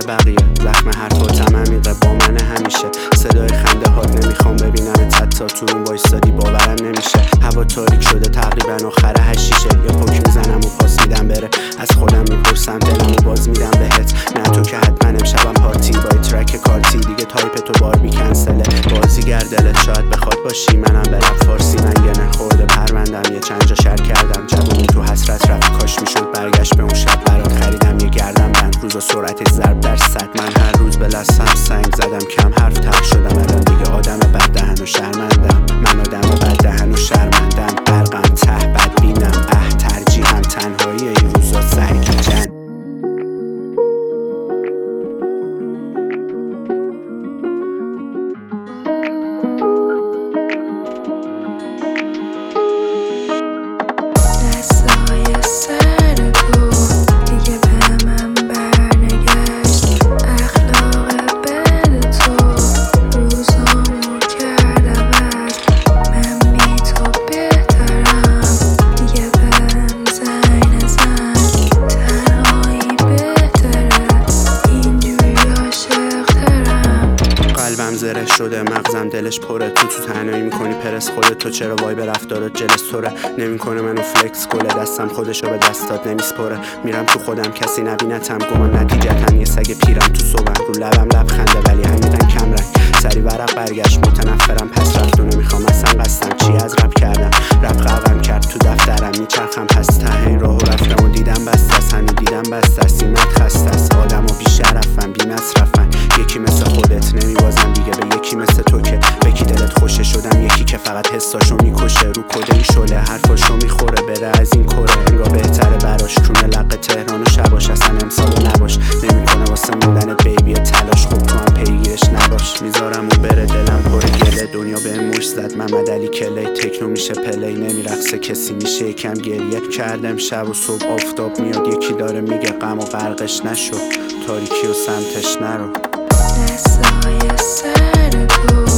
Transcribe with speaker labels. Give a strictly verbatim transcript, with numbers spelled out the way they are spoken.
Speaker 1: بقیه، زخم حرفاتم عمیقه با من همیشه. صدای خنده هات نمیخوام ببینم حتی تو اون وایستادی باورم نمیشه. هوا تاریک شده تقریبا آخر هشیشه، یه پاک میزنم و پاس میدم بره. از خودم میپرسم دلمو باز میدم بهت. نه تو که حتما امشبم پارتی با ترک کارتی، دیگه تایپ تو باربی کنسله. بازیگر دلت شاید بخواد باشی، منم برم فارسی منگنه خورده پروندم. یه چند جا شر کردم جوونی تو حسرت رفت، کاش میشد برگشت به اون شب. برات خریدم یه گردم بند، روز و سرعتش ضرب در صد. من هر روز به لثم سنگ زدم، کم حرف تر شدم. الان دیگه آدم بد دهن و شرمندم. من آدم بد دهن و شرمندم، برقم ته بد بینم. اه ترجیحم تنهایی این روزا سرگیجن. قلبم زره شده، مغزم دلش پره. تو تو تنهایی میکنی پرس خودت. تو چرا وای به رفتارات جلس توره؟ نمیکنه منو فلکس گله، دستم خودشو به دستات نمیسپره. میرم تو خودم کسی نبینتم، گمان نتیجتم یه سگ پیرم تو صبحم. رو لبم لبخنده ولی عمیقاً کم رنگ. سری ورق برگشت متنفرم پس رفت و نمیخوام اصلا قصدم چی از رب کردم. رب قوام کرد تو دفترم، میچرخم پس ته این راهو رفتم و دیدم بسته است. همین دیدم بسته است، سیمت خسته است. آدم و بی شرفن بی مصرفن، یکی مثل خودت نمیبازم دیگه به یکی مثل تو که بکی دلت خوشه. شدم یکی که فقط حساشو میکشه، رو کده این شله حرفاشو میخوره. بره از این کره انگار بهتره براش، کونه لق تهران و شباش. اصلا امسالو نباش، نمیکنه واسه موندنت بیبی تلاش. خب تو هم پیگیرش نباش، میذارم اون بره دلم پر گله. دنیا به موش زد محمد علی کلی، تکنو میشه پلی نمیرقصه کسی میشه یکم گریه. کردم شب و صبح آفتاب میاد، یکی داره میگه غم و غرقش نشو، تاریکی و سمتش نرو.
Speaker 2: دستای سر تو